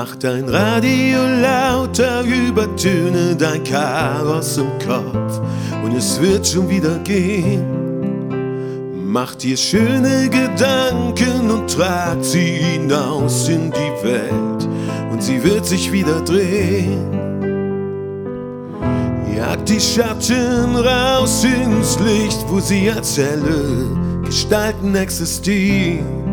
Mach dein Radio lauter, übertöne dein Chaos im Kopf und es wird schon wieder gehen. Mach dir schöne Gedanken und trag sie hinaus in die Welt und sie wird sich wieder drehen. Jag die Schatten raus ins Licht, wo sie als helle Gestalten existieren.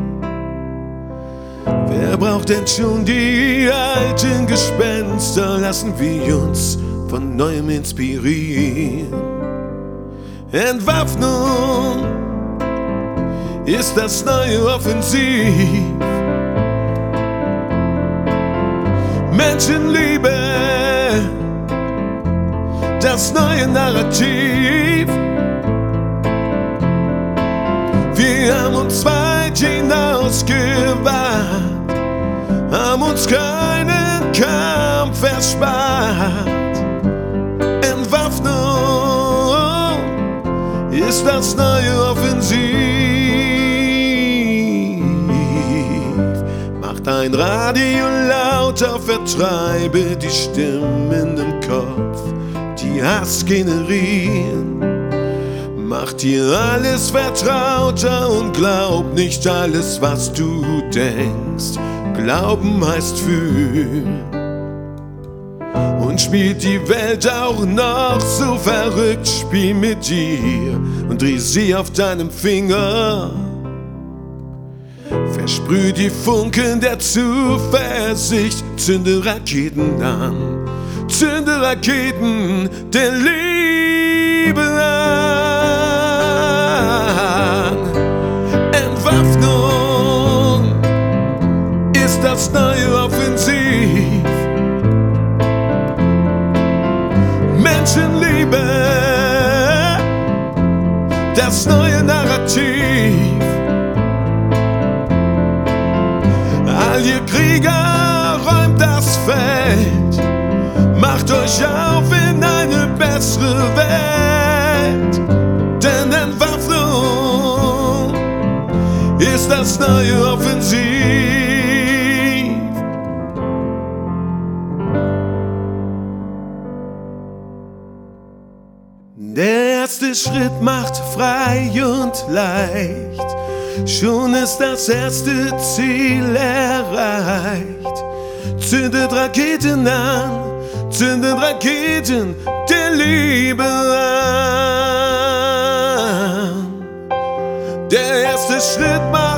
Wer braucht denn schon die alten Gespenster? Lassen wir uns von Neuem inspirieren. Entwaffnung ist das neue Offensiv. Menschenliebe, das neue Narrativ. Wir haben uns weit hinaus gewagt, haben uns keinen Kampf erspart. Entwaffnung ist das neue Offensiv. Mach dein Radio lauter, vertreibe die Stimmen im Kopf, die Hass generieren. Mach dir alles vertrauter und glaub nicht alles, was du denkst. Glauben heißt fühlen. Und spielt die Welt auch noch so verrückt, spiel mit dir und dreh sie auf deinem Finger. Versprüh die Funken der Zuversicht, zünde Raketen an, zünde Raketen der Liebe an. Entwaffnung ist das neue Offensiv. Menschenliebe, das neue Narrativ. All ihr Krieger, räumt das Feld, macht euch auf in eine bessere Welt. Denn Entwaffnung ist das neue Offensiv. Der erste Schritt macht frei und leicht, schon ist das erste Ziel erreicht. Zündet Raketen an, zündet Raketen der Liebe an. Der erste Schritt macht